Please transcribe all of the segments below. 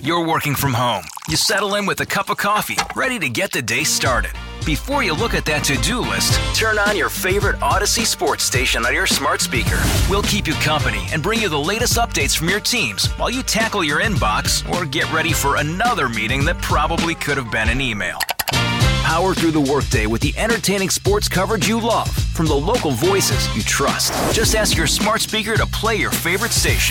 You're working from home. You settle in with a cup of coffee, ready to get the day started. Before you look at that to-do list, turn on your favorite Odyssey sports station on your smart speaker. We'll keep you company and bring you the latest updates from your teams while you tackle your inbox or get ready for another meeting that probably could have been an email. Power through the workday with the entertaining sports coverage you love from the local voices you trust. Just ask your smart speaker to play your favorite station.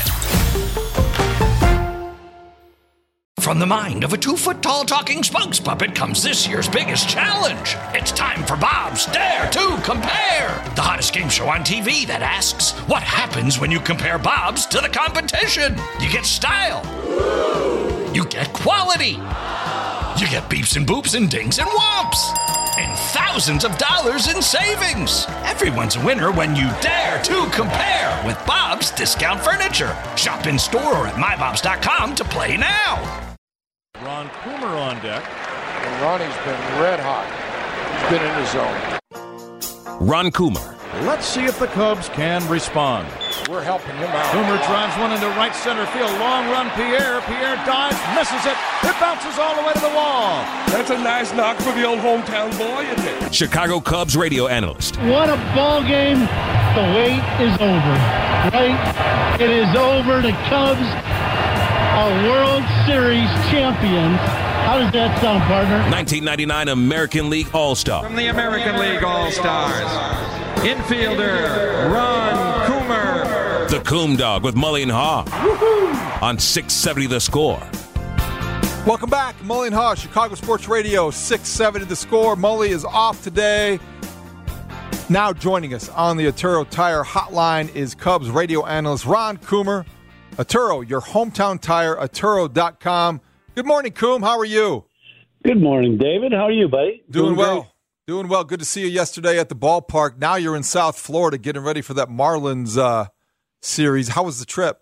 From the mind of a 2-foot-tall talking spokes puppet comes this year's biggest challenge. It's time for Bob's Dare to Compare, the hottest game show on TV that asks, what happens when you compare Bob's to the competition? You get style. You get quality. You get beeps and boops and dings and whomps. And thousands of dollars in savings. Everyone's a winner when you dare to compare with Bob's Discount Furniture. Shop in store or at mybobs.com to play now. Ron Coomer on deck. And Ronnie's been red hot. He's been in the zone. Ron Coomer. Let's see if the Cubs can respond. We're helping him out. Coomer drives one into right center field. Long run, Pierre. Pierre dives, misses it. It bounces all the way to the wall. That's a nice knock for the old hometown boy, isn't it? Chicago Cubs radio analyst. What a ball game. The wait is over, right? It is over. The Cubs are World Series champions. How does that sound, partner? 1999 American League All-Star. From the American League All-Stars, infielder Ron Coomer. The Coom Dog with Mully and Haw. Woo-hoo. On 670 The Score. Welcome back. Mully and Haw, Chicago Sports Radio, 670 The Score. Mully is off today. Now joining us on the Arturo Tire Hotline is Cubs radio analyst Ron Coomer. Arturo, your hometown tire, Arturo.com. Good morning, Coom. How are you? Good morning, David. How are you, buddy? Doing well. Doing well. Good to see you yesterday at the ballpark. Now you're in South Florida getting ready for that Marlins series. How was the trip?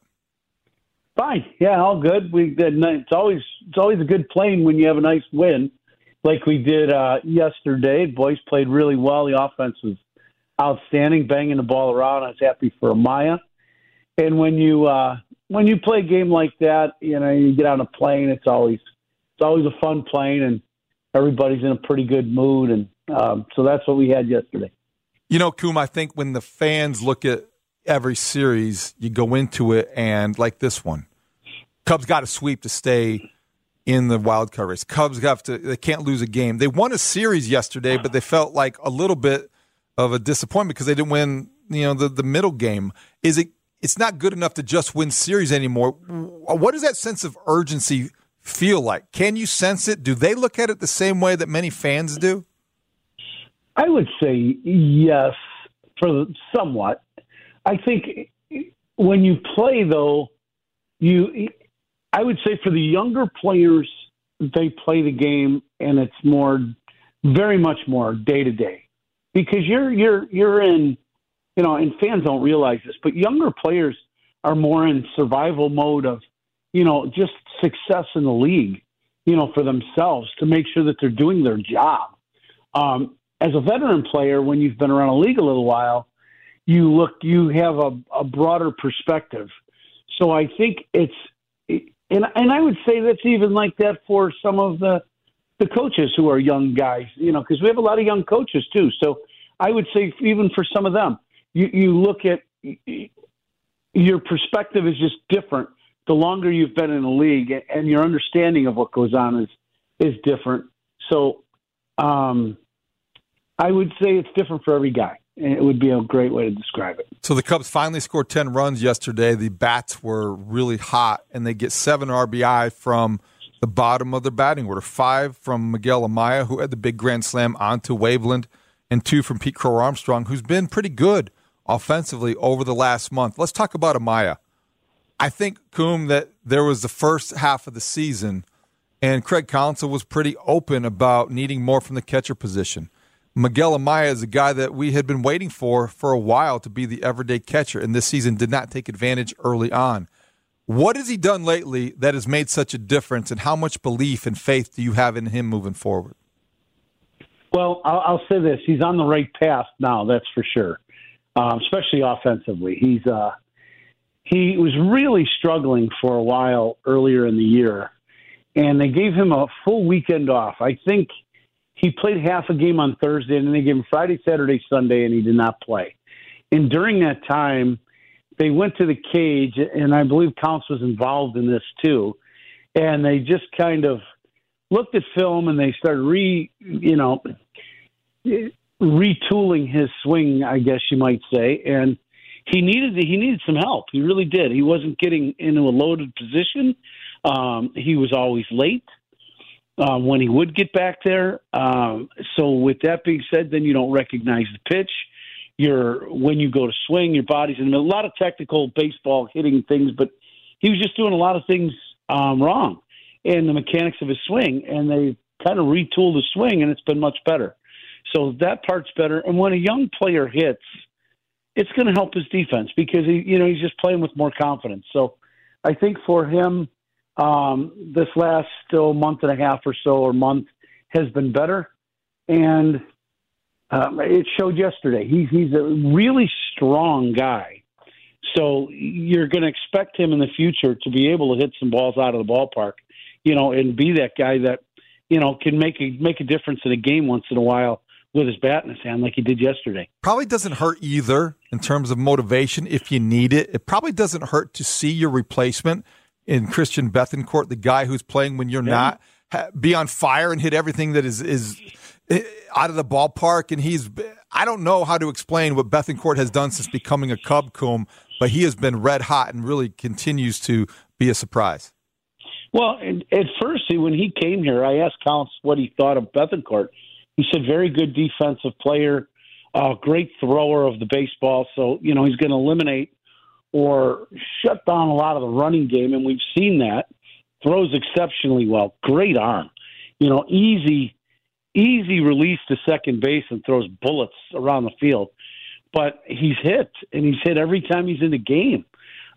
Fine. Yeah, all good. It's always a good playing when you have a nice win like we did yesterday. The boys played really well. The offense was outstanding, banging the ball around. I was happy for Amaya. And when you play a game like that, you get on a plane. It's always a fun plane, and everybody's in a pretty good mood, and so that's what we had yesterday. Coom, I think when the fans look at every series, you go into it, and like this one, Cubs got to sweep to stay in the wild card race. Cubs they can't lose a game. They won a series yesterday, but they felt like a little bit of a disappointment because they didn't win, the middle game. It's not good enough to just win series anymore. What does that sense of urgency feel like? Can you sense it? Do they look at it the same way that many fans do? I would say yes, somewhat. I think when you play, though, I would say for the younger players, they play the game, and it's very much more day to day, because you're in. And fans don't realize this, but younger players are more in survival mode of, just success in the league, for themselves to make sure that they're doing their job. As a veteran player, when you've been around a league a little while, you have a broader perspective. So I think and I would say that's even like that for some of the coaches who are young guys, because we have a lot of young coaches too. So I would say even for some of them, you look at your perspective is just different the longer you've been in the league, and your understanding of what goes on is different. So I would say it's different for every guy, and it would be a great way to describe it. So the Cubs finally scored 10 runs yesterday. The bats were really hot, and they get 7 RBI from the bottom of their batting order. 5 from Miguel Amaya, who had the big grand slam onto Waveland, and 2 from Pete Crow Armstrong, who's been pretty good offensively over the last month. Let's talk about Amaya. I think, Coom, that there was the first half of the season, and Craig Collinson was pretty open about needing more from the catcher position. Miguel Amaya is a guy that we had been waiting for a while to be the everyday catcher, and this season did not take advantage early on. What has he done lately that has made such a difference, and how much belief and faith do you have in him moving forward? Well, I'll say this. He's on the right path now, that's for sure, especially offensively. He was really struggling for a while earlier in the year, and they gave him a full weekend off. I think he played half a game on Thursday, and then they gave him Friday, Saturday, Sunday, and he did not play. And during that time, they went to the cage, and I believe Counts was involved in this too, and they just kind of looked at film, and they started retooling his swing, I guess you might say, and he needed some help. He really did. He wasn't getting into a loaded position. He was always late when he would get back there. So with that being said, then you don't recognize the pitch. When you go to swing, your body's in a lot of technical baseball hitting things, but he was just doing a lot of things wrong in the mechanics of his swing, and they kind of retooled his swing, and it's been much better. So that part's better. And when a young player hits, it's going to help his defense because he's just playing with more confidence. So I think for him, this last month and a half or so, or month, has been better, and it showed yesterday. He's a really strong guy, so you're going to expect him in the future to be able to hit some balls out of the ballpark, and be that guy that can make a difference in a game once in a while with his bat in his hand like he did yesterday. Probably doesn't hurt either in terms of motivation if you need it. It probably doesn't hurt to see your replacement in Christian Bethancourt, the guy who's playing when you're not, be on fire and hit everything that is out of the ballpark. And I don't know how to explain what Bethancourt has done since becoming a Cub, Coom, but he has been red hot and really continues to be a surprise. Well, at first, when he came here, I asked Counts what he thought of Bethancourt. He said very good defensive player, great thrower of the baseball. So, he's going to eliminate or shut down a lot of the running game, and we've seen that. Throws exceptionally well. Great arm. Easy release to second base and throws bullets around the field. But he's hit, and he's hit every time he's in the game.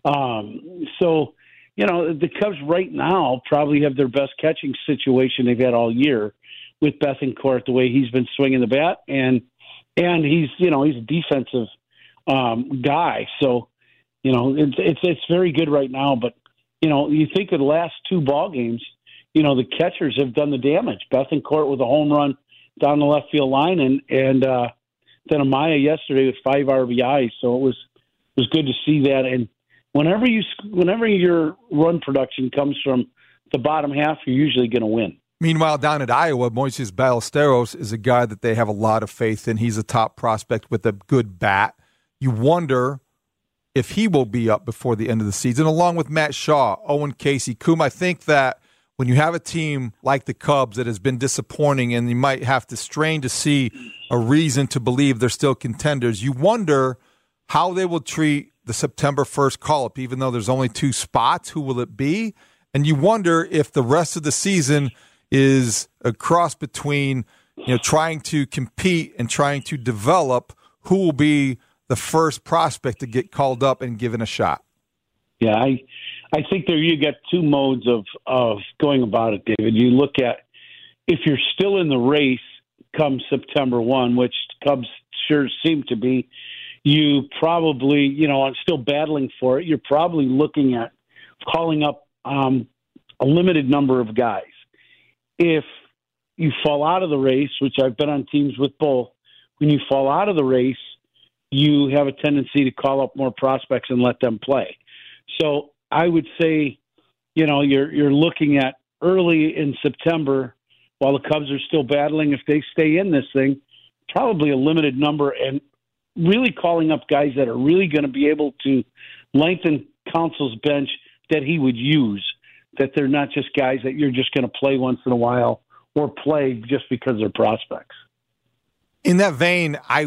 So, the Cubs right now probably have their best catching situation they've had all year with Bethancourt, the way he's been swinging the bat, and he's a defensive guy. So, it's very good right now. But you think of the last two ball games, the catchers have done the damage. Bethancourt with a home run down the left field line, and then Amaya yesterday with 5 RBIs. So it was good to see that. And whenever your run production comes from the bottom half, you're usually going to win. Meanwhile, down at Iowa, Moises Ballesteros is a guy that they have a lot of faith in. He's a top prospect with a good bat. You wonder if he will be up before the end of the season, along with Matt Shaw, Owen Casey. Coom, I think that when you have a team like the Cubs that has been disappointing and you might have to strain to see a reason to believe they're still contenders, you wonder how they will treat the September 1st call-up, even though there's only 2 spots. Who will it be? And you wonder if the rest of the season is a cross between trying to compete and trying to develop who will be the first prospect to get called up and given a shot. Yeah, I think there you got 2 modes of going about it, David. You look at if you're still in the race come September 1, which Cubs sure seem to be, you probably, I'm still battling for it. You're probably looking at calling up a limited number of guys. If you fall out of the race, which I've been on teams with both, when you fall out of the race, you have a tendency to call up more prospects and let them play. So I would say, you're looking at early in September while the Cubs are still battling. If they stay in this thing, probably a limited number, and really calling up guys that are really going to be able to lengthen Counsell's bench that he would use, that they're not just guys that you're just going to play once in a while or play just because they're prospects. In that vein, I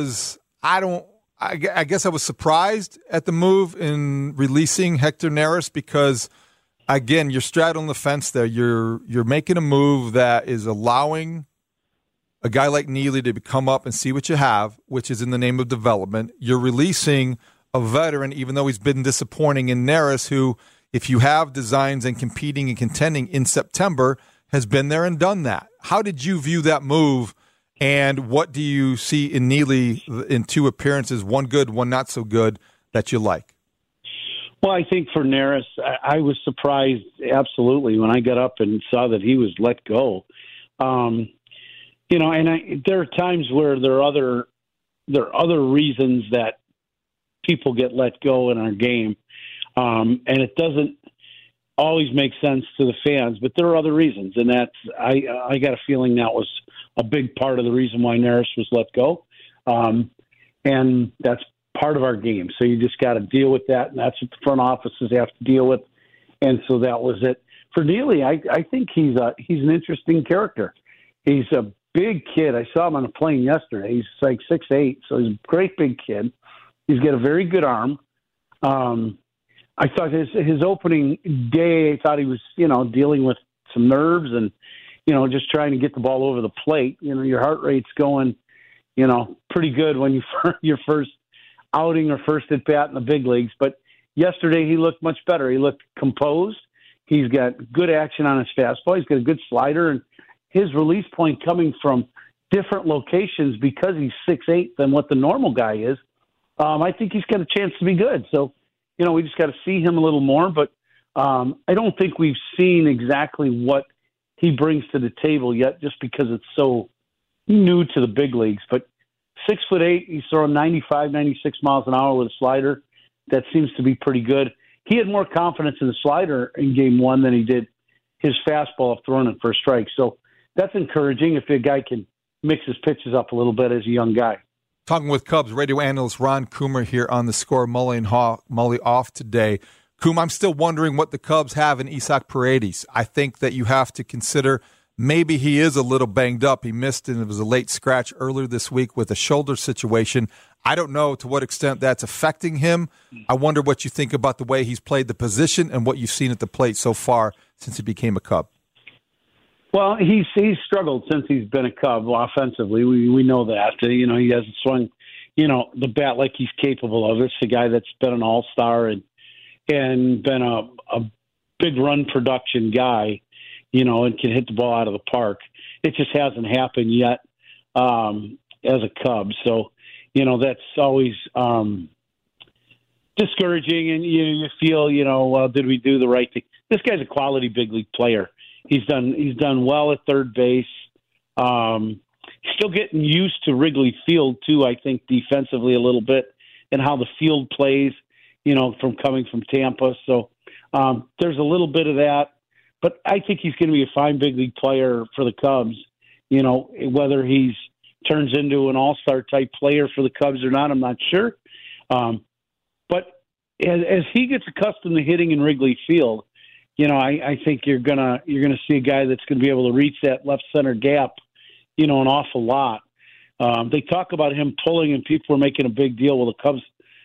guess I was surprised at the move in releasing Hector Neris because, again, you're straddling the fence there. You're making a move that is allowing a guy like Neely to come up and see what you have, which is in the name of development. You're releasing a veteran, even though he's been disappointing, in Neris, who, if you have designs and competing and contending in September, has been there and done that. How did you view that move, and what do you see in Neely in 2 appearances, one good, one not so good, that you like? Well, I think for Neris, I was surprised absolutely when I got up and saw that he was let go. There are times where there are other reasons that people get let go in our game, and it doesn't always make sense to the fans. But there are other reasons, and that's I got a feeling that was a big part of the reason why Neris was let go, and that's part of our game. So you just got to deal with that, and that's what the front offices have to deal with. And so that was it. For Neely, I think he's an interesting character. He's a big kid. I saw him on a plane yesterday. He's like 6'8", so he's a great big kid. He's got a very good arm. I thought his opening day, I thought he was, dealing with some nerves and, just trying to get the ball over the plate. Your heart rate's going, pretty good when your first outing or first at bat in the big leagues. But yesterday he looked much better. He looked composed. He's got good action on his fastball. He's got a good slider, and his release point coming from different locations because he's 6'8" than what the normal guy is. I think he's got a chance to be good. So, we just got to see him a little more. But I don't think we've seen exactly what he brings to the table yet, just because it's so new to the big leagues. But 6'8", he's throwing 95, 96 miles an hour with a slider. That seems to be pretty good. He had more confidence in the slider in game one than he did his fastball of throwing it for a strike. So that's encouraging if a guy can mix his pitches up a little bit as a young guy. Talking with Cubs radio analyst Ron Coomer here on The Score. Mully off today. Coom, I'm still wondering what the Cubs have in Isaac Paredes. I think that you have to consider maybe he is a little banged up. He missed, and it was a late scratch earlier this week with a shoulder situation. I don't know to what extent that's affecting him. I wonder what you think about the way he's played the position and what you've seen at the plate so far since he became a Cub. Well, he's struggled since he's been a Cub offensively. We know that. He hasn't swung, the bat like he's capable of. It's a guy that's been an all-star and been a big run production guy, and can hit the ball out of the park. It just hasn't happened yet as a Cub. So, that's always discouraging, and you feel, well, did we do the right thing? This guy's a quality big league player. He's done well at third base. He's still getting used to Wrigley Field too, I think, defensively a little bit, and how the field plays, from coming from Tampa. So there's a little bit of that. But I think he's going to be a fine big league player for the Cubs. Whether he turns into an all-star type player for the Cubs or not, I'm not sure. But as he gets accustomed to hitting in Wrigley Field, I think you're gonna see a guy that's going to be able to reach that left center gap, an awful lot. They talk about him pulling, and people are making a big deal. Well, the Cubs,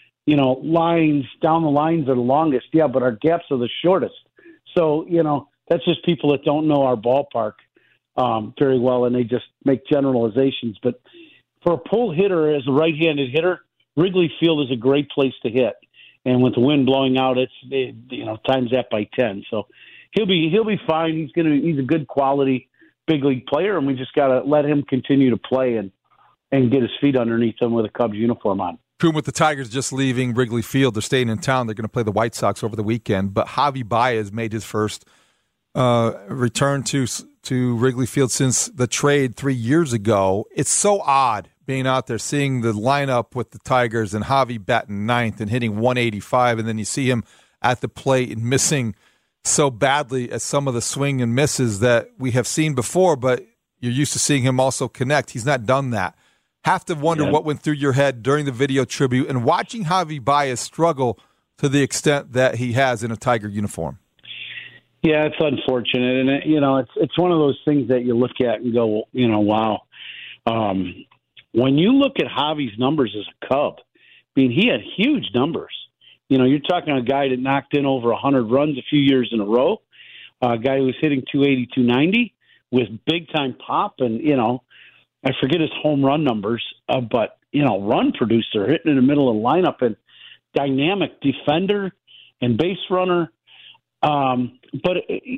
lines down the lines are the longest, yeah, but our gaps are the shortest. So that's just people that don't know our ballpark very well, and they just make generalizations. But for a pull hitter, as a right-handed hitter, Wrigley Field is a great place to hit. And with the wind blowing out, times that by 10. So he'll be fine. He's a good quality big league player, and we just got to let him continue to play and get his feet underneath him with a Cubs uniform on. Coom, with the Tigers just leaving Wrigley Field, they're staying in town. They're going to play the White Sox over the weekend. But Javi Baez made his first return to Wrigley Field since the trade 3 years ago. It's so odd being out there, seeing the lineup with the Tigers and Javi batting ninth and hitting 185, and then you see him at the plate and missing so badly at some of the swing and misses that we have seen before, but you're used to seeing him also connect. He's not done that. Have to wonder what went through your head during the video tribute and watching Javi Baez struggle to the extent that he has in a Tiger uniform. Yeah, it's unfortunate, and it's one of those things that you look at and go, wow. When you look at Javi's numbers as a Cub, he had huge numbers. You're talking a guy that knocked in over 100 runs a few years in a row, a guy who was hitting 280, 290 with big-time pop, and, I forget his home run numbers, but, run producer, hitting in the middle of the lineup, and dynamic defender and base runner. But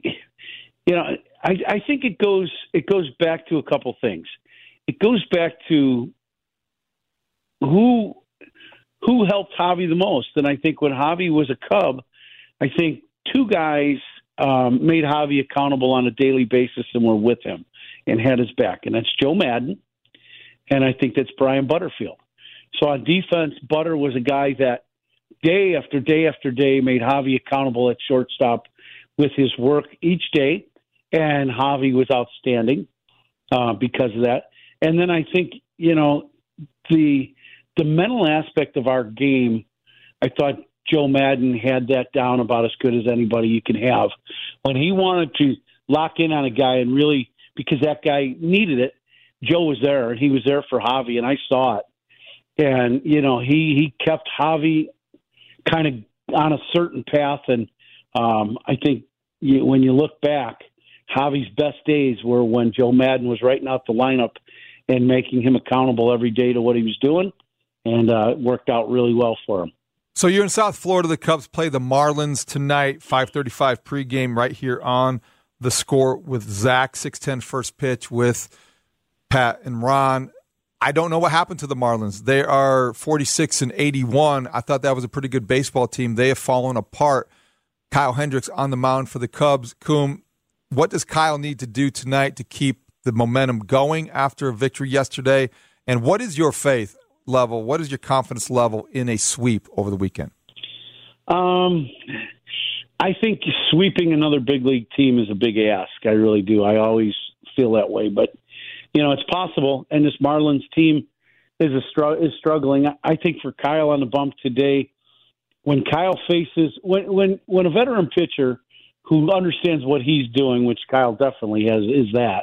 I think it goes back to a couple things. It goes back to who helped Javi the most. And I think when Javi was a Cub, I think two guys made Javi accountable on a daily basis and were with him and had his back, and that's Joe Madden, and I think that's Brian Butterfield. So on defense, Butter was a guy that day after day after day made Javi accountable at shortstop with his work each day, and Javi was outstanding because of that. And then I think, the mental aspect of our game, I thought Joe Madden had that down about as good as anybody you can have. When he wanted to lock in on a guy and really, because that guy needed it, Joe was there, and he was there for Javi, and I saw it. And, he kept Javi kind of on a certain path, and I think when you look back, Javi's best days were when Joe Madden was writing out the lineup and making him accountable every day to what he was doing, and it worked out really well for him. So you're in South Florida. The Cubs play the Marlins tonight, 5:35 pregame right here on The Score with Zach, 6:10 first pitch with Pat and Ron. I don't know what happened to the Marlins. They are 46-81. I thought that was a pretty good baseball team. They have fallen apart. Kyle Hendricks on the mound for the Cubs. Coom, what does Kyle need to do tonight to keep the momentum going after a victory yesterday? And what is your faith level? What is your confidence level in a sweep over the weekend? I think sweeping another big league team is a big ask. I really do. I always feel that way. But, it's possible. And this Marlins team is struggling. I think for Kyle on the bump today, when Kyle faces when a veteran pitcher who understands what he's doing, which Kyle definitely has, is that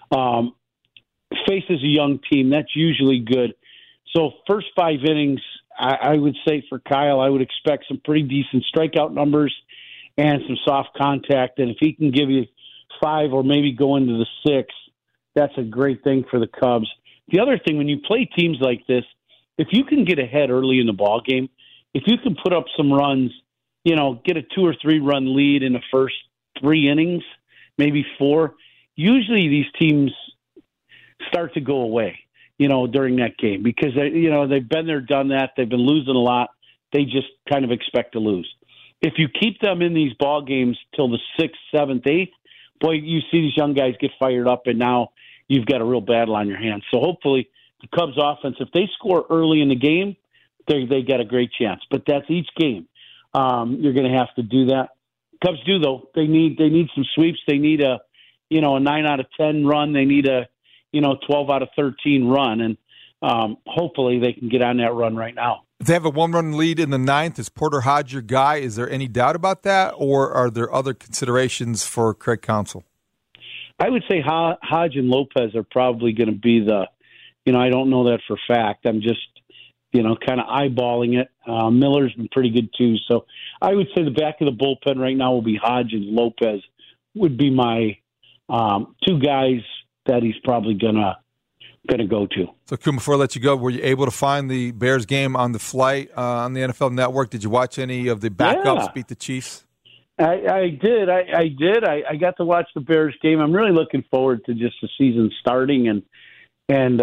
faces a young team, that's usually good. So first 5 innings, I would say for Kyle, I would expect some pretty decent strikeout numbers and some soft contact. And if he can give you 5 or maybe go into the 6, that's a great thing for the Cubs. The other thing, when you play teams like this, if you can get ahead early in the ball game, if you can put up some runs, get a 2 or 3 run lead in the first 3 innings, maybe 4, usually these teams start to go away, during that game because they've been there, done that. They've been losing a lot. They just kind of expect to lose. If you keep them in these ball games till the 6th, 7th, 8th, boy, you see these young guys get fired up, and now you've got a real battle on your hands. So hopefully the Cubs offense, if they score early in the game, they got a great chance. But that's each game. You're going to have to do that. Cubs do, though. They need some sweeps. They need a 9 out of 10 run. They need a 12 out of 13 run, and hopefully they can get on that run right now. If they have a 1-run lead in the 9th, is Porter Hodge your guy? Is there any doubt about that, or are there other considerations for Craig Counsell? I would say Hodge and Lopez are probably going to be I don't know that for a fact. I'm just, kind of eyeballing it. Miller's been pretty good too. So I would say the back of the bullpen right now will be Hodge and Lopez would be my 2 guys that he's probably going to go to. So, Coom, before I let you go, were you able to find the Bears game on the flight on the NFL Network? Did you watch any of the backups beat the Chiefs? I did. I got to watch the Bears game. I'm really looking forward to just the season starting and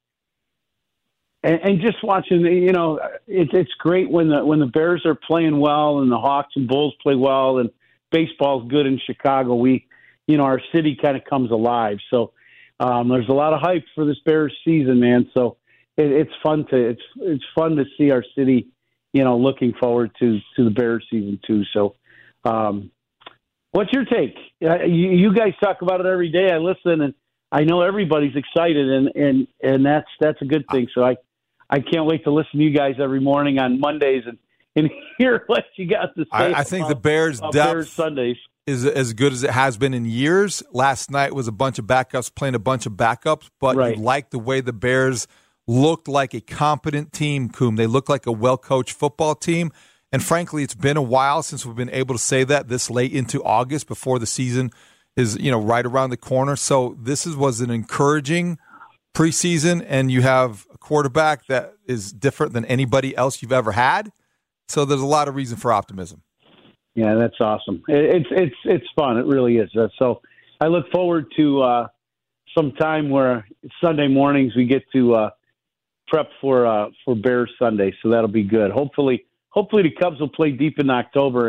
just watching. It's great when the Bears are playing well and the Hawks and Bulls play well and baseball's good in Chicago. Our city kind of comes alive. So there's a lot of hype for this Bears season, man. So it's fun to see our city, looking forward to the Bears season too. So. What's your take? You guys talk about it every day. I listen, and I know everybody's excited, and that's a good thing. So I can't wait to listen to you guys every morning on Mondays and hear what you got to say. I think the Bears' depth Bears Sundays is as good as it has been in years. Last night was a bunch of backups playing a bunch of backups, but right. You like the way the Bears looked like a competent team, Coom. They look like a well-coached football team. And frankly, it's been a while since we've been able to say that this late into August before the season is, right around the corner. So this was an encouraging preseason, and you have a quarterback that is different than anybody else you've ever had. So there's a lot of reason for optimism. Yeah, that's awesome. It's fun. It really is. So I look forward to some time where Sunday mornings we get to prep for Bears Sunday. So that'll be good. Hopefully the Cubs will play deep in October,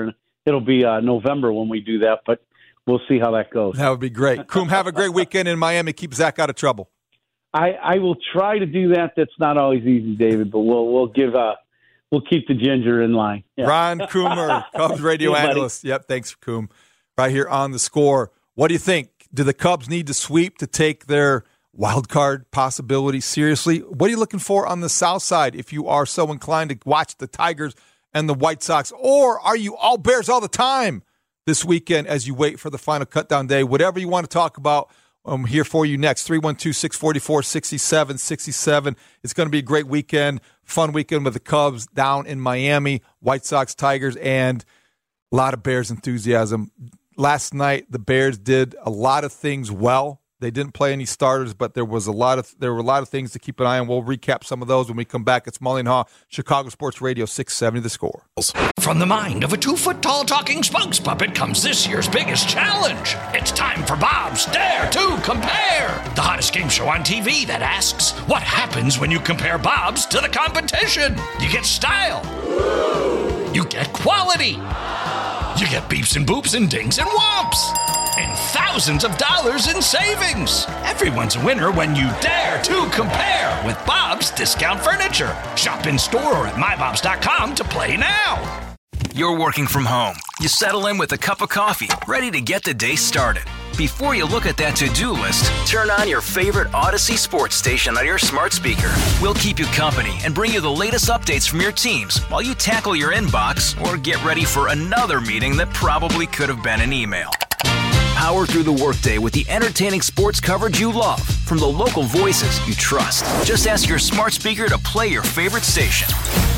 it'll be November when we do that, but we'll see how that goes. That would be great. Coom, have a great weekend in Miami. Keep Zach out of trouble. I will try to do that. That's not always easy, David, but we'll keep the ginger in line. Yeah. Ron Coomer, Cubs radio analyst. Yep, thanks, Coom. Right here on The Score. What do you think? Do the Cubs need to sweep to take their wild card possibility seriously? What are you looking for on the South Side if you are so inclined to watch the Tigers and the White Sox? Or are you all Bears all the time this weekend as you wait for the final cutdown day? Whatever you want to talk about, I'm here for you next. 312-644-6767. It's going to be a great weekend, fun weekend with the Cubs down in Miami, White Sox, Tigers, and a lot of Bears enthusiasm. Last night, the Bears did a lot of things well. They didn't play any starters, but there were a lot of things to keep an eye on. We'll recap some of those when we come back. It's Mully and Haw, Chicago Sports Radio 670 The Score. From the mind of a 2-foot-tall talking spokes puppet comes this year's biggest challenge. It's time for Bob's Dare to Compare, the hottest game show on TV that asks, what happens when you compare Bob's to the competition? You get style. You get quality. You get beeps and boops and dings and whomps. And thousands of dollars in savings. Everyone's a winner when you dare to compare with Bob's Discount Furniture. Shop in store or at mybobs.com to play now. You're working from home. You settle in with a cup of coffee, ready to get the day started. Before you look at that to-do list, turn on your favorite Odyssey sports station on your smart speaker. We'll keep you company and bring you the latest updates from your teams while you tackle your inbox or get ready for another meeting that probably could have been an email. Power through the workday with the entertaining sports coverage you love from the local voices you trust. Just ask your smart speaker to play your favorite station.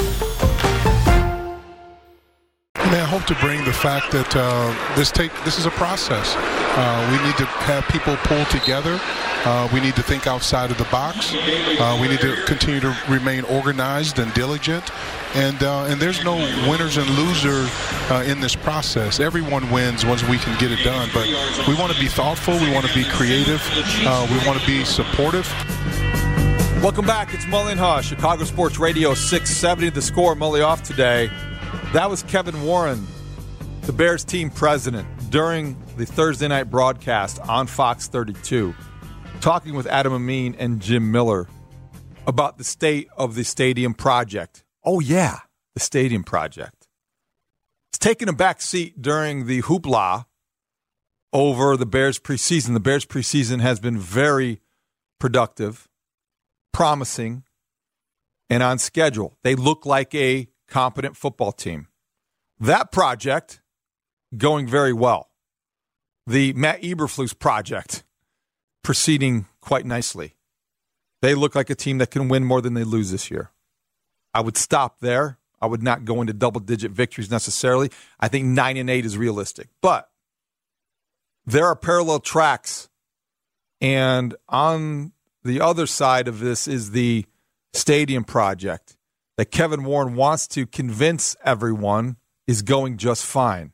I hope to bring the fact that this is a process. We need to have people pull together. We need to think outside of the box. We need to continue to remain organized and diligent. And there's no winners and losers in this process. Everyone wins once we can get it done. But we want to be thoughtful. We want to be creative. We want to be supportive. Welcome back. It's Mully and Haw, Chicago Sports Radio 670. The Score. Mully off today. That was Kevin Warren, the Bears team president, during the Thursday night broadcast on Fox 32, talking with Adam Amin and Jim Miller about the state of the stadium project. Oh, yeah, the stadium project. It's taken a back seat during the hoopla over the Bears preseason. The Bears preseason has been very productive, promising, and on schedule. They look like a competent football team. That project going very well. The Matt Eberflus project proceeding quite nicely. They look like a team that can win more than they lose this year. I would stop there. I would not go into double-digit victories necessarily. I think 9-8 is realistic. But there are parallel tracks, and on the other side of this is the stadium project that Kevin Warren wants to convince everyone is going just fine.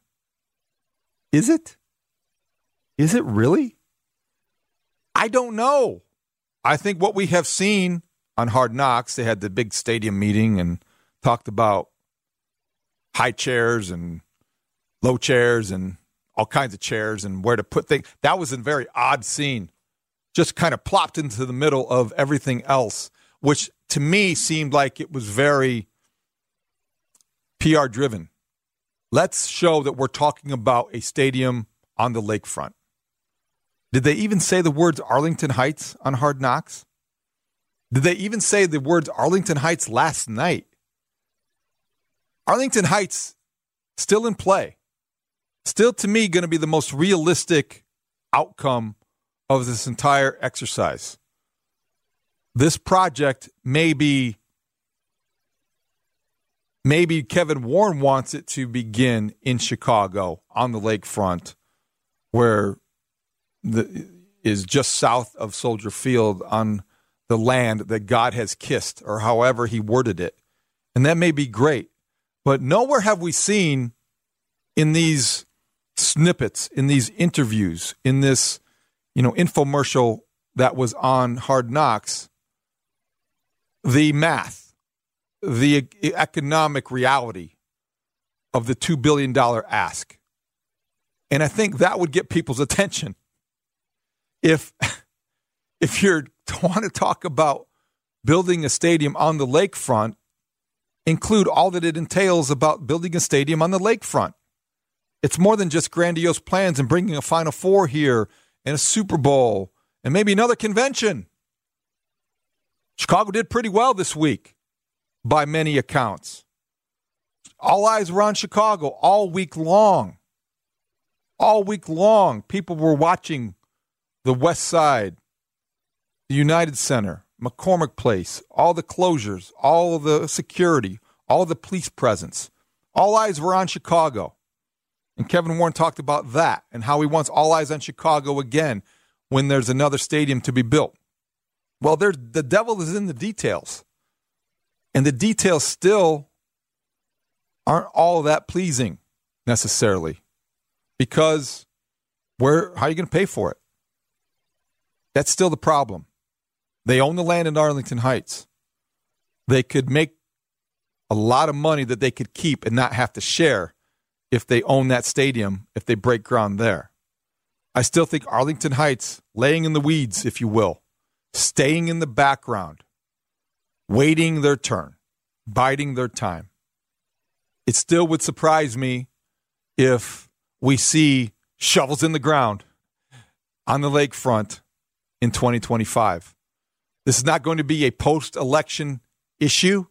Is it? Is it really? I don't know. I think what we have seen on Hard Knocks, they had the big stadium meeting and talked about high chairs and low chairs and all kinds of chairs and where to put things. That was a very odd scene. Just kind of plopped into the middle of everything else, which to me seemed like it was very PR driven. Let's show that we're talking about a stadium on the lakefront. Did they even say the words Arlington Heights on Hard Knocks? Did they even say the words Arlington Heights last night? Arlington Heights still in play. Still, to me, going to be the most realistic outcome of this entire exercise. This project maybe Kevin Warren wants it to begin in Chicago on the lakefront, where is just south of Soldier Field on the land that God has kissed, or however he worded it. And that may be great. But nowhere have we seen in these snippets, in these interviews, in this infomercial that was on Hard Knocks, the math, the economic reality of the $2 billion ask. And I think that would get people's attention. If you want to talk about building a stadium on the lakefront, include all that it entails about building a stadium on the lakefront. It's more than just grandiose plans and bringing a Final Four here and a Super Bowl and maybe another convention. Chicago did pretty well this week by many accounts. All eyes were on Chicago all week long. All week long, people were watching the West Side, the United Center, McCormick Place, all the closures, all the security, all the police presence. All eyes were on Chicago. And Kevin Warren talked about that and how he wants all eyes on Chicago again when there's another stadium to be built. Well, the devil is in the details. And the details still aren't all that pleasing necessarily. Because how are you going to pay for it? That's still the problem. They own the land in Arlington Heights. They could make a lot of money that they could keep and not have to share if they own that stadium, if they break ground there. I still think Arlington Heights, laying in the weeds, if you will, staying in the background, waiting their turn, biding their time. It still would surprise me if we see shovels in the ground on the lakefront in 2025. This is not going to be a post-election issue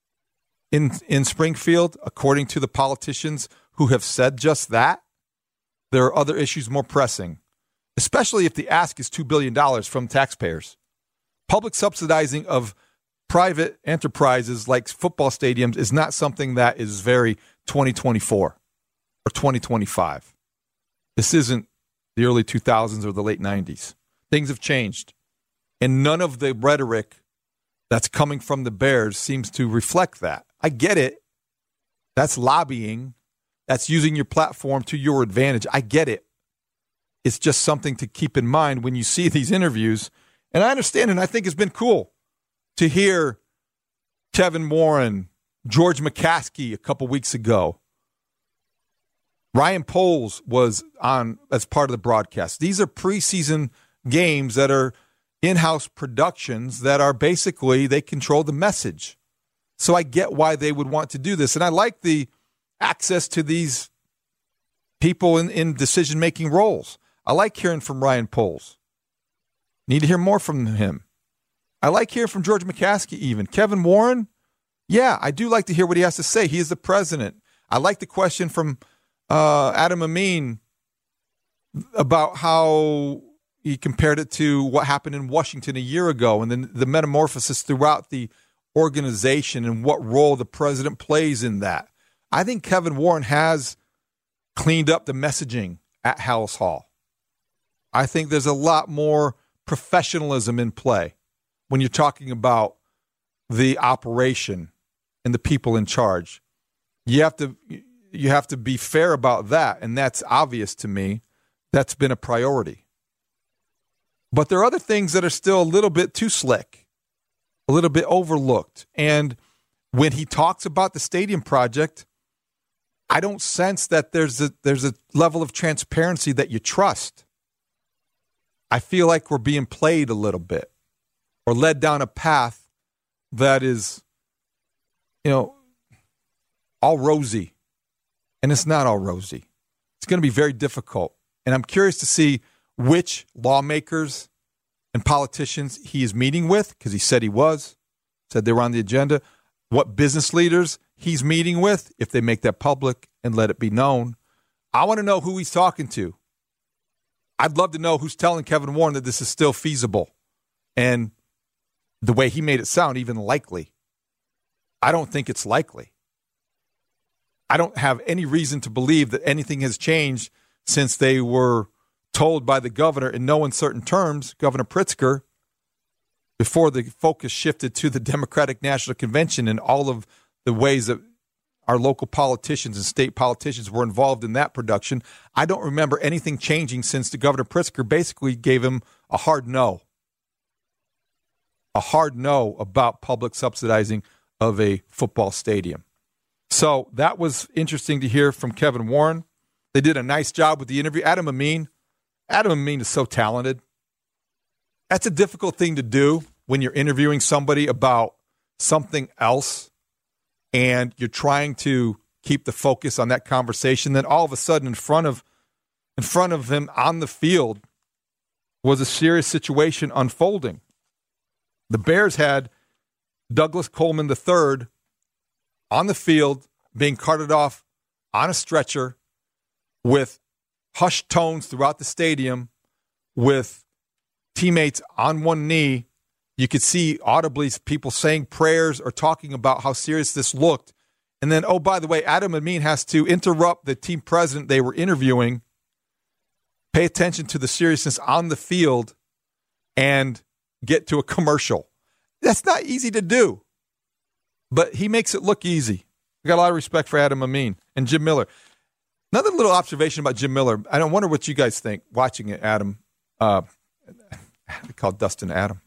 in Springfield, according to the politicians who have said just that. There are other issues more pressing, especially if the ask is $2 billion from taxpayers. Public subsidizing of private enterprises like football stadiums is not something that is very 2024 or 2025. This isn't the early 2000s or the late 90s. Things have changed. And none of the rhetoric that's coming from the Bears seems to reflect that. I get it. That's lobbying. That's using your platform to your advantage. I get it. It's just something to keep in mind when you see these interviews. And I understand, and I think it's been cool to hear Kevin Warren, George McCaskey a couple weeks ago. Ryan Poles was on as part of the broadcast. These are preseason games that are in-house productions that are basically, they control the message. So I get why they would want to do this. And I like the access to these people in decision-making roles. I like hearing from Ryan Poles. Need to hear more from him. I like hearing from George McCaskey even. Kevin Warren, yeah, I do like to hear what he has to say. He is the president. I like the question from Adam Amin about how he compared it to what happened in Washington a year ago and then the metamorphosis throughout the organization and what role the president plays in that. I think Kevin Warren has cleaned up the messaging at Halas Hall. I think there's a lot more professionalism in play when you're talking about the operation and the people in charge. You have to be fair about that, and that's obvious to me. That's been a priority. But there are other things that are still a little bit too slick, a little bit overlooked. And when he talks about the stadium project, I don't sense that there's a level of transparency that you trust. I feel like we're being played a little bit or led down a path that is, all rosy. And it's not all rosy. It's going to be very difficult. And I'm curious to see which lawmakers and politicians he is meeting with, because he said said they were on the agenda, what business leaders he's meeting with, if they make that public and let it be known. I want to know who he's talking to. I'd love to know who's telling Kevin Warren that this is still feasible and the way he made it sound even likely. I don't think it's likely. I don't have any reason to believe that anything has changed since they were told by the governor in no uncertain terms, Governor Pritzker, before the focus shifted to the Democratic National Convention and all of the ways that our local politicians and state politicians were involved in that production. I don't remember anything changing since the Governor Pritzker basically gave him a hard no about public subsidizing of a football stadium. So that was interesting to hear from Kevin Warren. They did a nice job with the interview. Adam Amin is so talented. That's a difficult thing to do when you're interviewing somebody about something else and you're trying to keep the focus on that conversation. Then all of a sudden in front of him on the field was a serious situation unfolding. The Bears had Douglas Coleman III on the field being carted off on a stretcher with hushed tones throughout the stadium, with teammates on one knee. You could see audibly people saying prayers or talking about how serious this looked. And then, oh, by the way, Adam Amin has to interrupt the team president they were interviewing, pay attention to the seriousness on the field, and get to a commercial. That's not easy to do, but he makes it look easy. I got a lot of respect for Adam Amin and Jim Miller. Another little observation about Jim Miller. I don't wonder what you guys think watching it, Adam. We call Dustin Adam.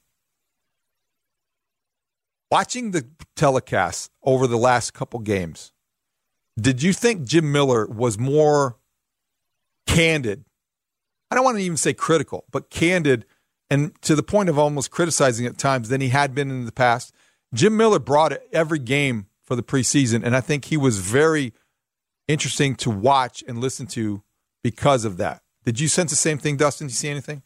Watching the telecast over the last couple games, did you think Jim Miller was more candid? I don't want to even say critical, but candid, and to the point of almost criticizing at times than he had been in the past. Jim Miller brought it every game for the preseason, and I think he was very interesting to watch and listen to because of that. Did you sense the same thing, Dustin? Did you see anything?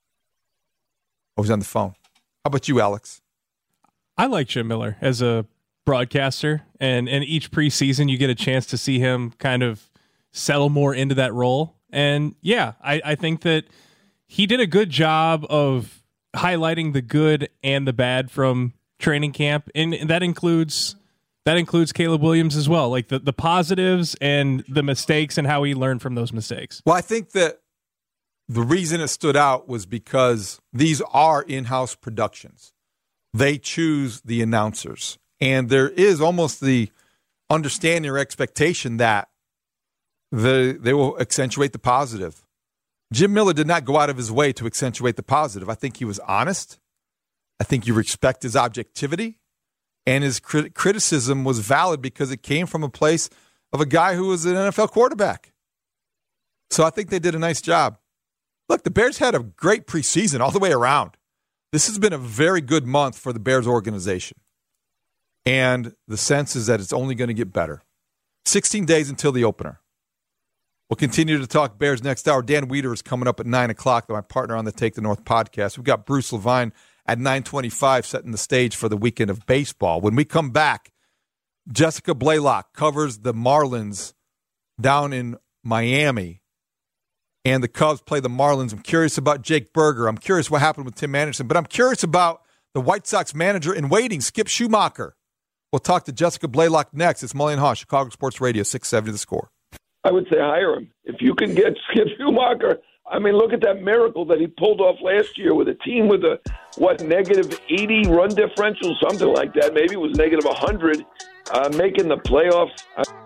Oh, he's on the phone. How about you, Alex? I like Jim Miller as a broadcaster, and each preseason you get a chance to see him kind of settle more into that role. And yeah, I think that he did a good job of highlighting the good and the bad from training camp, and that includes Caleb Williams as well, like the positives and the mistakes and how he learned from those mistakes. Well, I think that the reason it stood out was because these are in-house productions. They choose the announcers, and there is almost the understanding or expectation that they will accentuate the positive. Jim Miller did not go out of his way to accentuate the positive. I think he was honest. I think you respect his objectivity, and his criticism was valid because it came from a place of a guy who was an NFL quarterback. So I think they did a nice job. Look, the Bears had a great preseason all the way around. This has been a very good month for the Bears organization. And the sense is that it's only going to get better. 16 days until the opener. We'll continue to talk Bears next hour. Dan Weeder is coming up at 9 o'clock, my partner on the Take the North podcast. We've got Bruce Levine at 9:25 setting the stage for the weekend of baseball. When we come back, Jessica Blaylock covers the Marlins down in Miami. And the Cubs play the Marlins. I'm curious about Jake Berger. I'm curious what happened with Tim Anderson. But I'm curious about the White Sox manager in waiting, Skip Schumacher. We'll talk to Jessica Blaylock next. It's Mully and Haw, Chicago Sports Radio, 670 The Score. I would say hire him. If you can get Skip Schumacher, I mean, look at that miracle that he pulled off last year with a team with a, negative 80 run differential, something like that. Maybe it was negative 100, making the playoffs.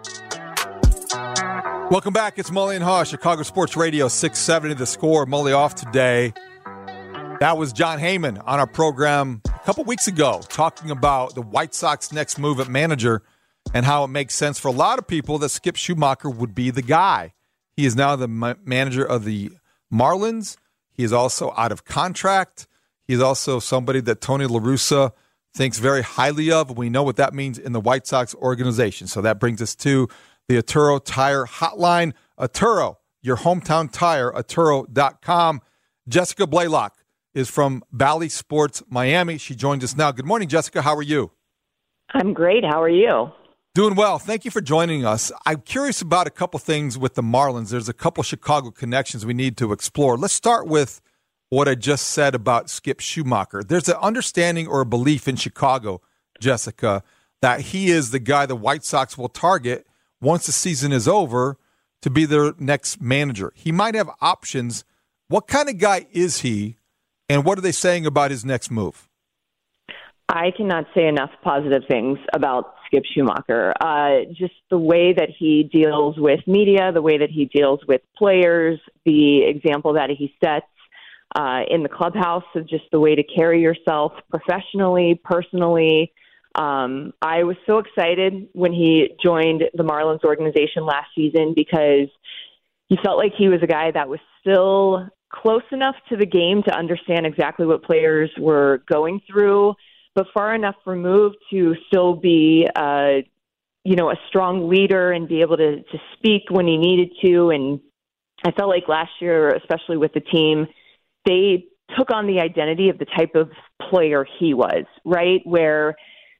Welcome back. It's Mully and Haw, Chicago Sports Radio, 670 The Score. Mully off today. That was John Heyman on our program a couple weeks ago talking about the White Sox next move at manager and how it makes sense for a lot of people that Skip Schumacher would be the guy. He is now the manager of the Marlins. He is also out of contract. He is also somebody that Tony La Russa thinks very highly of. We know what that means in the White Sox organization. So that brings us to the Arturo Tire Hotline. Arturo, your hometown tire, Arturo.com. Jessica Blaylock is from Bally Sports Miami. She joins us now. Good morning, Jessica. How are you? I'm great. How are you? Doing well. Thank you for joining us. I'm curious about a couple things with the Marlins. There's a couple Chicago connections we need to explore. Let's start with what I just said about Skip Schumacher. There's an understanding or a belief in Chicago, Jessica, that he is the guy the White Sox will target once the season is over to be their next manager. He might have options. What kind of guy is he, and what are they saying about his next move? I cannot say enough positive things about Skip Schumacher. Just the way that he deals with media, the way that he deals with players, the example that he sets in the clubhouse of just the way to carry yourself professionally, personally. I was so excited when he joined the Marlins organization last season because he felt like he was a guy that was still close enough to the game to understand exactly what players were going through, but far enough removed to still be, a strong leader and be able to speak when he needed to. And I felt like last year, especially with the team, they took on the identity of the type of player he was, right? Where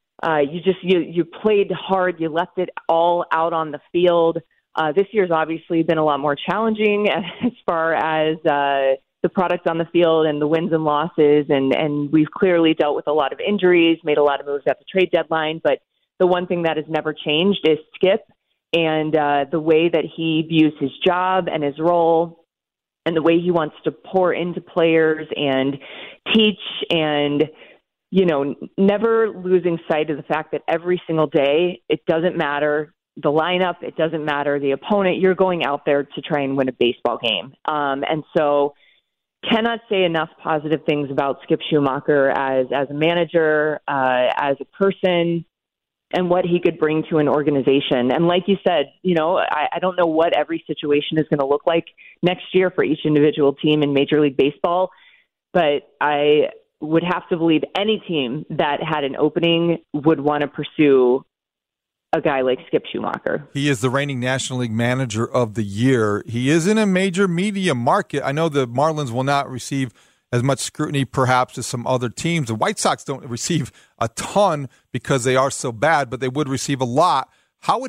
you played hard, you left it all out on the field. This year's obviously been a lot more challenging as far as the product on the field and the wins and losses, and we've clearly dealt with a lot of injuries, made a lot of moves at the trade deadline, but the one thing that has never changed is Skip and the way that he views his job and his role and the way he wants to pour into players and teach and, never losing sight of the fact that every single day, it doesn't matter the lineup, it doesn't matter the opponent, you're going out there to try and win a baseball game. And so cannot say enough positive things about Skip Schumaker as a manager, as a person, and what he could bring to an organization. And like you said, I don't know what every situation is going to look like next year for each individual team in Major League Baseball, but I would have to believe any team that had an opening would want to pursue a guy like Skip Schumaker. He is the reigning National League Manager of the Year. He is in a major media market. I know the Marlins will not receive as much scrutiny perhaps as some other teams. The White Sox don't receive a ton because they are so bad, but they would receive a lot. How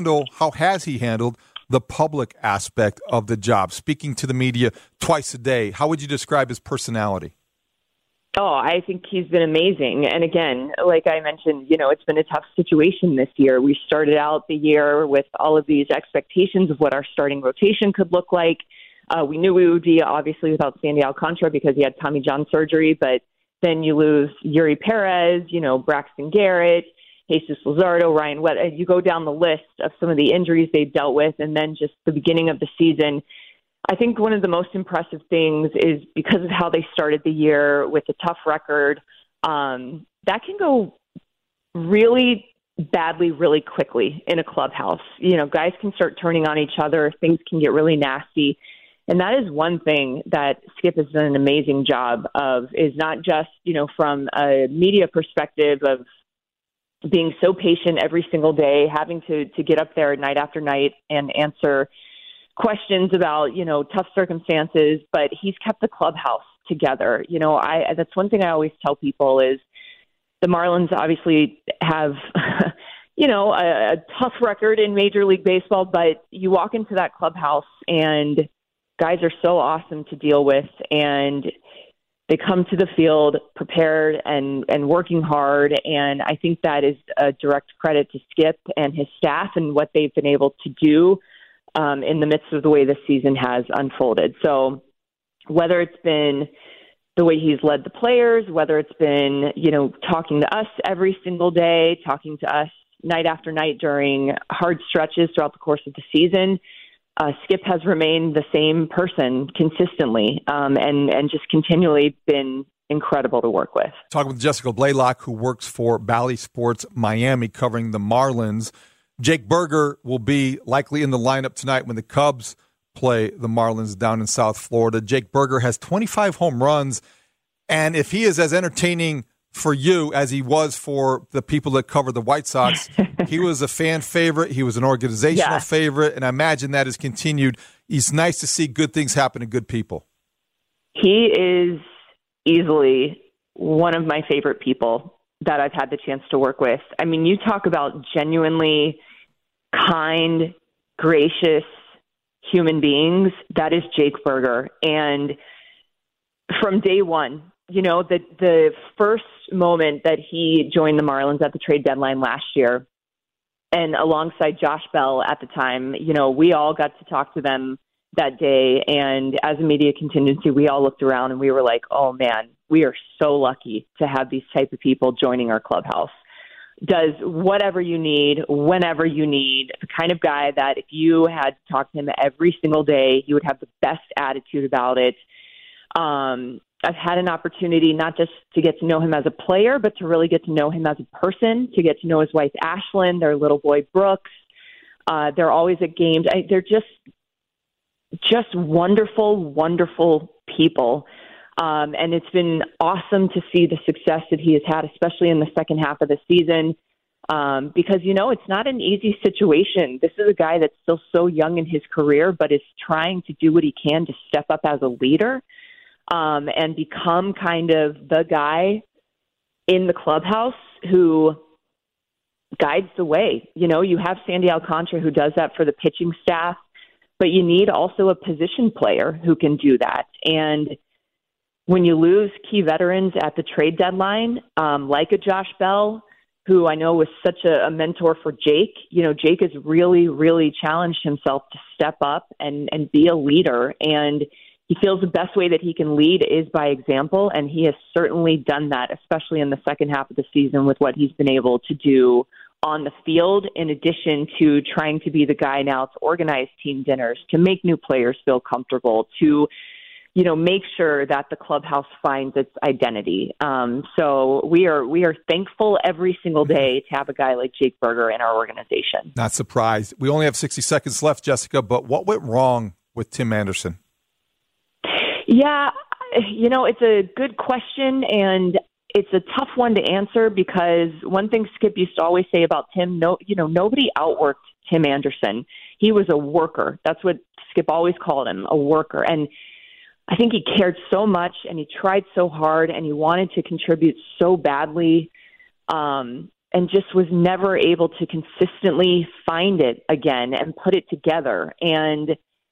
has he handled the public aspect of the job? Speaking to the media twice a day, how would you describe his personality? Oh, I think he's been amazing. And again, like I mentioned, it's been a tough situation this year. We started out the year with all of these expectations of what our starting rotation could look like. We knew we would be obviously without Sandy Alcantara because he had Tommy John surgery, but then you lose Yuri Perez, Braxton Garrett, Jesus Luzardo, Ryan Wett. You go down the list of some of the injuries they've dealt with, and then just the beginning of the season. I think one of the most impressive things is because of how they started the year with a tough record, that can go really badly really quickly in a clubhouse. Guys can start turning on each other. Things can get really nasty. And that is one thing that Skip has done an amazing job of, is not just, from a media perspective of being so patient every single day, having to get up there night after night and answer questions about, tough circumstances, but he's kept the clubhouse together. That's one thing I always tell people is the Marlins obviously have, a tough record in Major League Baseball, but you walk into that clubhouse and guys are so awesome to deal with, and they come to the field prepared and working hard. And I think that is a direct credit to Skip and his staff and what they've been able to do in the midst of the way this season has unfolded. So whether it's been the way he's led the players, whether it's been, talking to us every single day, talking to us night after night during hard stretches throughout the course of the season, Skip has remained the same person consistently and just continually been incredible to work with. Talking with Jessica Blaylock, who works for Bally Sports Miami, covering the Marlins. Jake Burger will be likely in the lineup tonight when the Cubs play the Marlins down in South Florida. Jake Burger has 25 home runs, and if he is as entertaining for you as he was for the people that cover the White Sox, he was a fan favorite, he was an organizational favorite, and I imagine that has continued. It's nice to see good things happen to good people. He is easily one of my favorite people that I've had the chance to work with. I mean, you talk about genuinely kind, gracious human beings. That is Jake Burger. And from day one, the first moment that he joined the Marlins at the trade deadline last year, and alongside Josh Bell at the time, we all got to talk to them that day. And as a media contingency, we all looked around and we were like, oh man, we are so lucky to have these type of people joining our clubhouse. Does whatever you need, whenever you need, the kind of guy that if you had to talk to him every single day, you would have the best attitude about it. I've had an opportunity not just to get to know him as a player, but to really get to know him as a person, to get to know his wife, Ashlyn, their little boy, Brooks. They're always at games. They're just wonderful, wonderful people. And it's been awesome to see the success that he has had, especially in the second half of the season. Because, it's not an easy situation. This is a guy that's still so young in his career, but is trying to do what he can to step up as a leader, and become kind of the guy in the clubhouse who guides the way. You have Sandy Alcantara who does that for the pitching staff, but you need also a position player who can do that. And when you lose key veterans at the trade deadline, like a Josh Bell, who I know was such a mentor for Jake. Jake has really, really challenged himself to step up and be a leader. And he feels the best way that he can lead is by example. And he has certainly done that, especially in the second half of the season with what he's been able to do on the field, in addition to trying to be the guy now to organize team dinners, to make new players feel comfortable, to make sure that the clubhouse finds its identity. So we are thankful every single day to have a guy like Jake Burger in our organization. Not surprised. We only have 60 seconds left, Jessica, but what went wrong with Tim Anderson? Yeah, it's a good question, and it's a tough one to answer because one thing Skip used to always say about Tim, nobody outworked Tim Anderson. He was a worker. That's what Skip always called him, a worker. And I think he cared so much, and he tried so hard, and he wanted to contribute so badly, and just was never able to consistently find it again and put it together. And,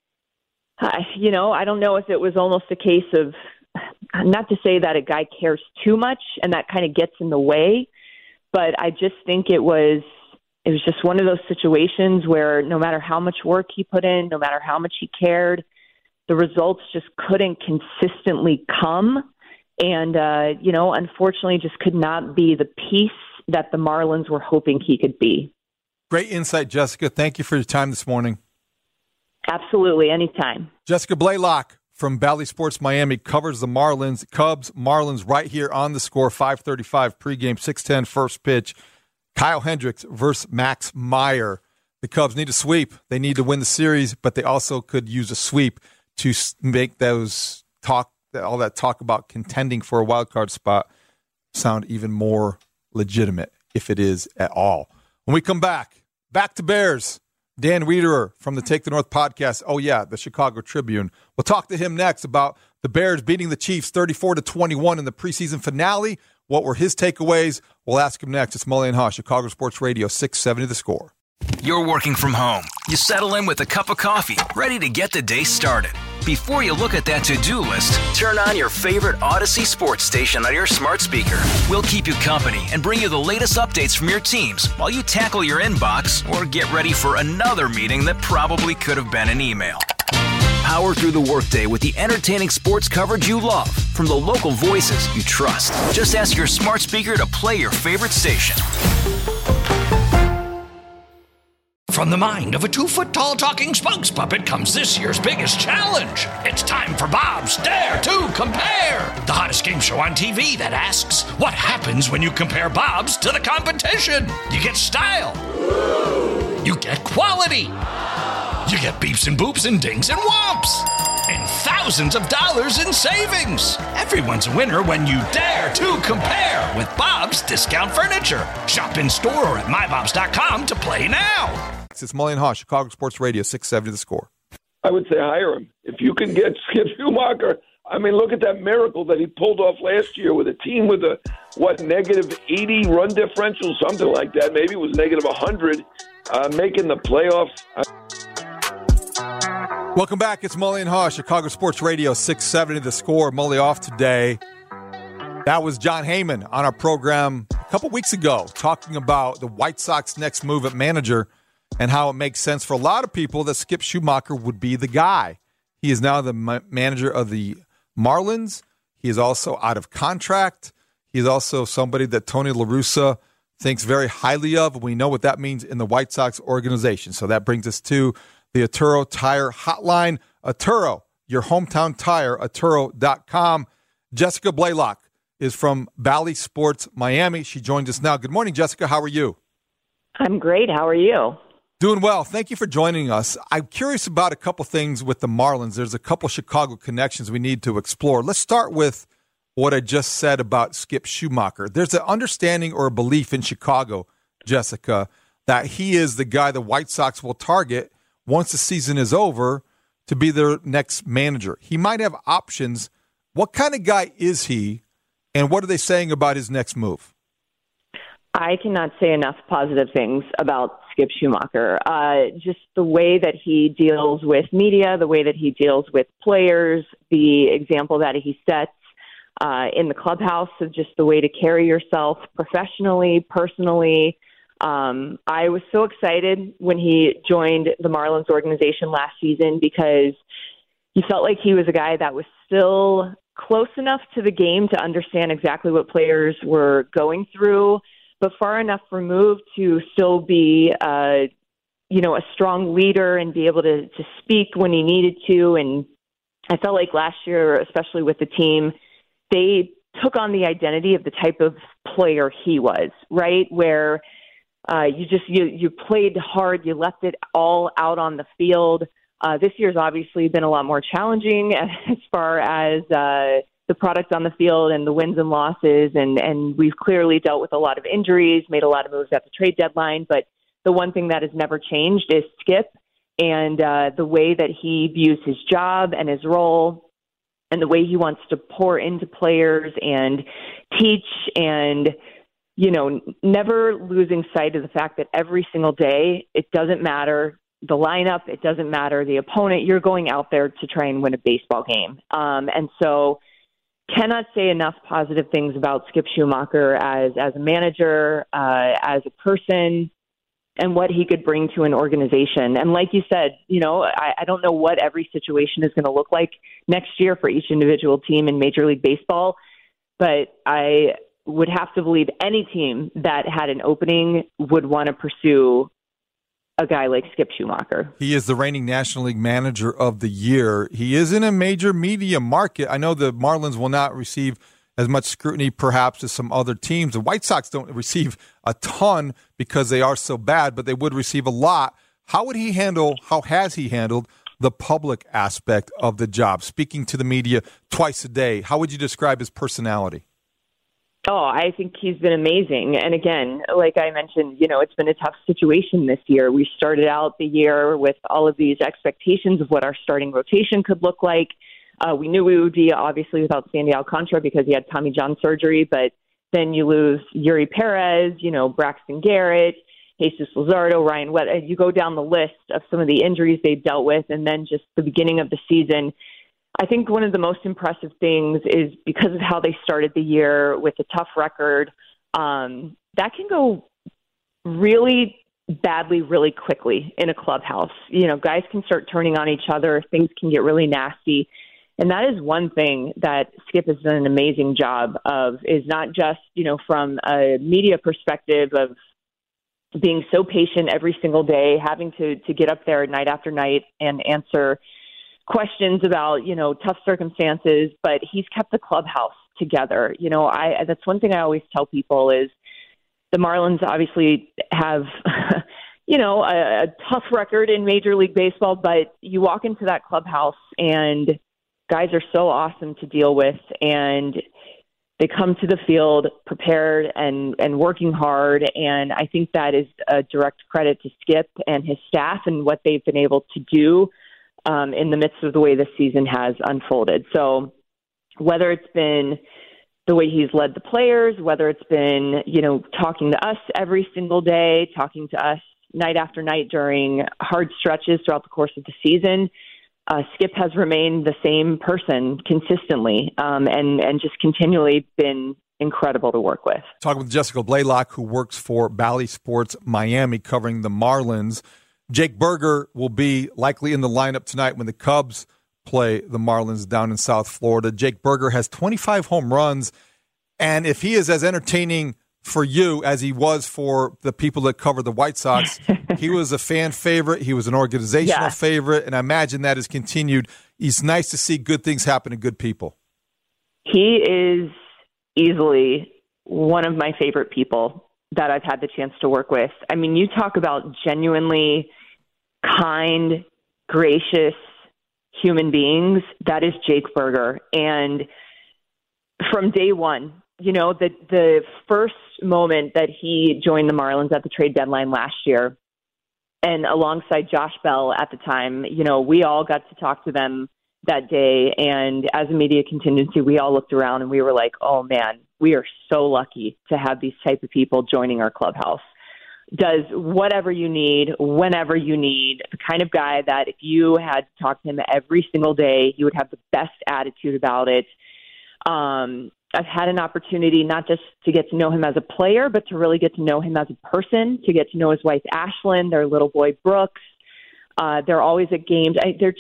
I don't know if it was almost a case of, not to say that a guy cares too much and that kind of gets in the way, but I just think it was just one of those situations where no matter how much work he put in, no matter how much he cared, the results just couldn't consistently come. And, unfortunately just could not be the piece that the Marlins were hoping he could be. Great insight, Jessica. Thank you for your time this morning. Absolutely. Anytime. Jessica Blaylock from Bally Sports Miami covers the Marlins. Cubs, Marlins right here on the Score, 5:35 pregame, 6:10 first pitch. Kyle Hendricks versus Max Meyer. The Cubs need a sweep. They need to win the series, but they also could use a sweep to make all that talk about contending for a wild card spot sound even more legitimate, if it is at all. When we come back to Bears. Dan Wiederer from the Take the North podcast. Oh, yeah, the Chicago Tribune. We'll talk to him next about the Bears beating the Chiefs 34-21 in the preseason finale. What were his takeaways? We'll ask him next. It's Mully and Haw, Chicago Sports Radio, 670 The Score. You're working from home. You settle in with a cup of coffee, ready to get the day started. Before you look at that to-do list, turn on your favorite Odyssey sports station on your smart speaker. We'll keep you company and bring you the latest updates from your teams while you tackle your inbox or get ready for another meeting that probably could have been an email. Power through the workday with the entertaining sports coverage you love from the local voices you trust. Just ask your smart speaker to play your favorite station. From the mind of a 2-foot-tall talking spokes puppet comes this year's biggest challenge. It's time for Bob's Dare to Compare, the hottest game show on TV that asks, what happens when you compare Bob's to the competition? You get style. You get quality. You get beeps and boops and dings and whomps. And thousands of dollars in savings. Everyone's a winner when you dare to compare with Bob's Discount Furniture. Shop in store or at mybobs.com to play now. It's Mully and Haw, Chicago Sports Radio, 670 The Score. I would say hire him. If you can get Skip Schumacher, look at that miracle that he pulled off last year with a team with a, negative 80 run differential, something like that. Maybe it was negative 100, making the playoffs. Welcome back. It's Mully and Haw, Chicago Sports Radio, 670 The Score. Mully off today. That was John Heyman on our program a couple weeks ago, talking about the White Sox next move at manager and how it makes sense for a lot of people that Skip Schumacher would be the guy. He is now the manager of the Marlins. He is also out of contract. He is also somebody that Tony La Russa thinks very highly of. We know what that means in the White Sox organization. So that brings us to the Atturo Tire Hotline. Atturo, your hometown tire, Atturo.com. Jessica Blaylock is from Bally Sports Miami. She joins us now. Good morning, Jessica. How are you? I'm great. How are you? Doing well. Thank you for joining us. I'm curious about a couple things with the Marlins. There's a couple Chicago connections we need to explore. Let's start with what I just said about Skip Schumaker. There's an understanding or a belief in Chicago, Jessica, that he is the guy the White Sox will target once the season is over to be their next manager. He might have options. What kind of guy is he, and what are they saying about his next move? I cannot say enough positive things about Skip Schumaker. Just the way that he deals with media, the way that he deals with players, the example that he sets in the clubhouse of just the way to carry yourself professionally, personally. I was so excited when he joined the Marlins organization last season because he felt like he was a guy that was still close enough to the game to understand exactly what players were going through, but far enough removed to still be, a strong leader and be able to speak when he needed to. And I felt like last year, especially with the team, they took on the identity of the type of player he was, right? Where you played hard, you left it all out on the field. This year's obviously been a lot more challenging as far as the product on the field and the wins and losses, and we've clearly dealt with a lot of injuries, made a lot of moves at the trade deadline. But the one thing that has never changed is Skip and the way that he views his job and his role, and the way he wants to pour into players and teach and, never losing sight of the fact that every single day, it doesn't matter the lineup, it doesn't matter the opponent, you're going out there to try and win a baseball game. And so cannot say enough positive things about Skip Schumaker as a manager, as a person, and what he could bring to an organization. And like you said, I don't know what every situation is going to look like next year for each individual team in Major League Baseball, but I would have to believe any team that had an opening would want to pursue a guy like Skip Schumaker. He is the reigning National League Manager of the Year. He is in a major media market. I know the Marlins will not receive as much scrutiny perhaps as some other teams. The White Sox don't receive a ton because they are so bad, but they would receive a lot. How has he handled the public aspect of the job, speaking to the media twice a day? How would you describe his personality? Oh, I think he's been amazing. And again, like I mentioned, it's been a tough situation this year. We started out the year with all of these expectations of what our starting rotation could look like. We knew we would be obviously without Sandy Alcantara because he had Tommy John surgery, but then you lose Yuri Perez, Braxton Garrett, Jesus Luzardo, Ryan Webb. You go down the list of some of the injuries they've dealt with, and then just the beginning of the season. I think one of the most impressive things is because of how they started the year with a tough record, that can go really badly really quickly in a clubhouse. Guys can start turning on each other. Things can get really nasty. And that is one thing that Skip has done an amazing job of, is not just, from a media perspective of being so patient every single day, having to get up there night after night and answer questions about, tough circumstances, but he's kept the clubhouse together. That's one thing I always tell people is the Marlins obviously have, a tough record in Major League Baseball, but you walk into that clubhouse and guys are so awesome to deal with, and they come to the field prepared and working hard. And I think that is a direct credit to Skip and his staff and what they've been able to do in the midst of the way this season has unfolded. So whether it's been the way he's led the players, whether it's been, talking to us every single day, talking to us night after night during hard stretches throughout the course of the season, Skip has remained the same person consistently and just continually been incredible to work with. Talking with Jessica Blaylock, who works for Bally Sports Miami, covering the Marlins. Jake Burger will be likely in the lineup tonight when the Cubs play the Marlins down in South Florida. Jake Burger has 25 home runs, and if he is as entertaining for you as he was for the people that cover the White Sox, he was a fan favorite, he was an organizational favorite, and I imagine that has continued. It's nice to see good things happen to good people. He is easily one of my favorite people that I've had the chance to work with. I mean, you talk about genuinely kind, gracious human beings. That is Jake Burger. And from day one, the first moment that he joined the Marlins at the trade deadline last year, and alongside Josh Bell at the time, we all got to talk to them that day. And as a media contingency, we all looked around and we were like, oh man, we are so lucky to have these type of people joining our clubhouse. Does whatever you need, whenever you need, the kind of guy that if you had to talk to him every single day, he would have the best attitude about it. I've had an opportunity not just to get to know him as a player, but to really get to know him as a person, to get to know his wife, Ashlyn, their little boy, Brooks. They're always at games. They're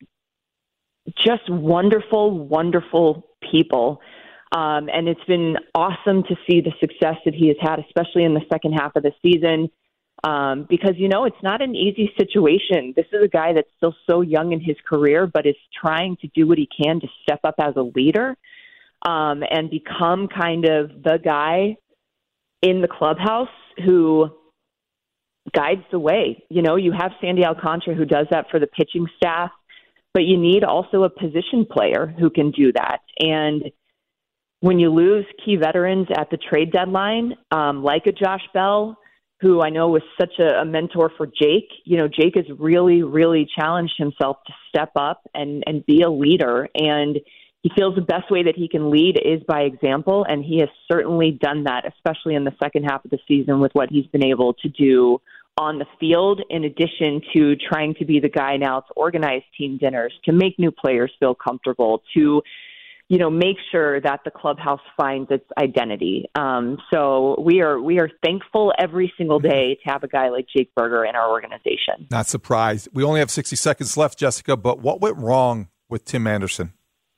just wonderful, wonderful people. And it's been awesome to see the success that he has had, especially in the second half of the season, because, it's not an easy situation. This is a guy that's still so young in his career, but is trying to do what he can to step up as a leader and become kind of the guy in the clubhouse who guides the way. You have Sandy Alcantara who does that for the pitching staff, but you need also a position player who can do that. And when you lose key veterans at the trade deadline, like a Josh Bell, who I know was such a mentor for Jake, Jake has really, really challenged himself to step up and be a leader. And he feels the best way that he can lead is by example. And he has certainly done that, especially in the second half of the season with what he's been able to do on the field, in addition to trying to be the guy now to organize team dinners, to make new players feel comfortable, to make sure that the clubhouse finds its identity. So we are thankful every single day to have a guy like Jake Burger in our organization. Not surprised. We only have 60 seconds left, Jessica, but what went wrong with Tim Anderson?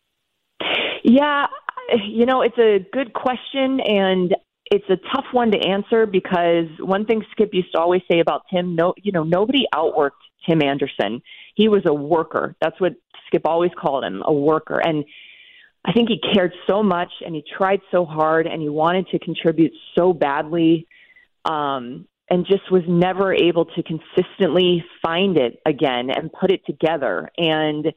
Yeah, it's a good question, and it's a tough one to answer because one thing Skip used to always say about Tim, nobody outworked Tim Anderson. He was a worker. That's what Skip always called him, a worker. And I think he cared so much and he tried so hard and he wanted to contribute so badly and just was never able to consistently find it again and put it together. And,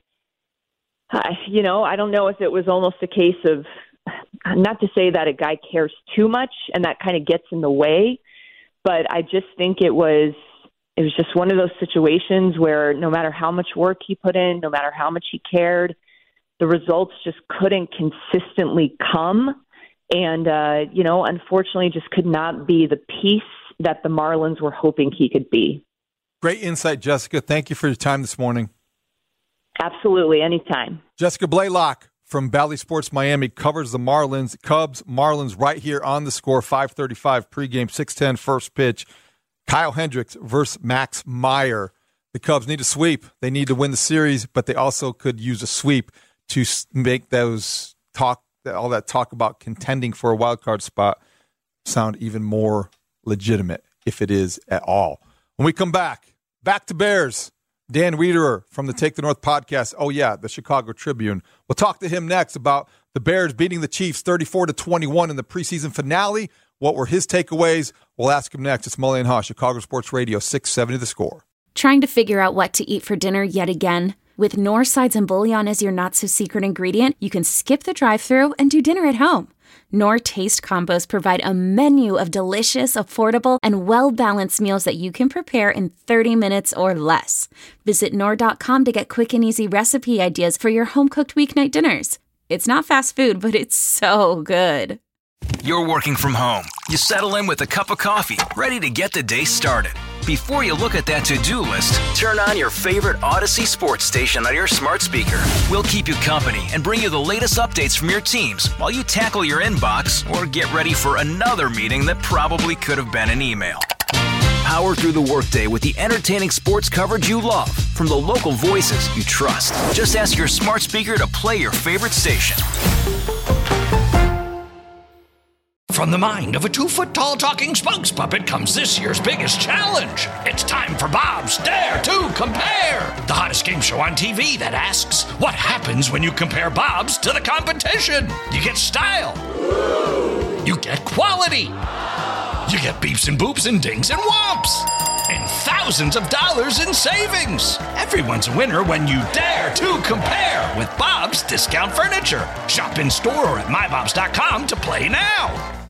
I don't know if it was almost a case of, not to say that a guy cares too much and that kind of gets in the way, but I just think it was just one of those situations where no matter how much work he put in, no matter how much he cared, the results just couldn't consistently come. And, unfortunately just could not be the piece that the Marlins were hoping he could be. Great insight, Jessica. Thank you for your time this morning. Absolutely. Anytime. Jessica Blaylock from Bally Sports Miami covers the Marlins, Cubs, Marlins right here on The Score, 5:35 pregame, 6:10 first pitch. Kyle Hendricks versus Max Meyer. The Cubs need a sweep. They need to win the series, but they also could use a sweep to make all that talk about contending for a wild card spot sound even more legitimate, if it is at all. When we come back to Bears. Dan Wiederer from the Take the North podcast. Oh, yeah, the Chicago Tribune. We'll talk to him next about the Bears beating the Chiefs 34-21 in the preseason finale. What were his takeaways? We'll ask him next. It's Mully and Haw, Chicago Sports Radio, 670 The Score. Trying to figure out what to eat for dinner yet again? With Knorr sides and bouillon as your not-so-secret ingredient, you can skip the drive-thru and do dinner at home. Knorr Taste Combos provide a menu of delicious, affordable, and well-balanced meals that you can prepare in 30 minutes or less. Visit Knorr.com to get quick and easy recipe ideas for your home-cooked weeknight dinners. It's not fast food, but it's so good. You're working from home. You settle in with a cup of coffee, ready to get the day started. Before you look at that to-do list, turn on your favorite Odyssey sports station on your smart speaker. We'll keep you company and bring you the latest updates from your teams while you tackle your inbox or get ready for another meeting that probably could have been an email. Power through the workday with the entertaining sports coverage you love from the local voices you trust. Just ask your smart speaker to play your favorite station. From the mind of a 2-foot-tall talking spokes puppet comes this year's biggest challenge. It's time for Bob's Dare to Compare, the hottest game show on TV that asks, what happens when you compare Bob's to the competition? You get style. You get quality. You get beeps and boops and dings and whomps. And thousands of dollars in savings. Everyone's a winner when you dare to compare with Bob's Discount Furniture. Shop in store or at mybobs.com to play now.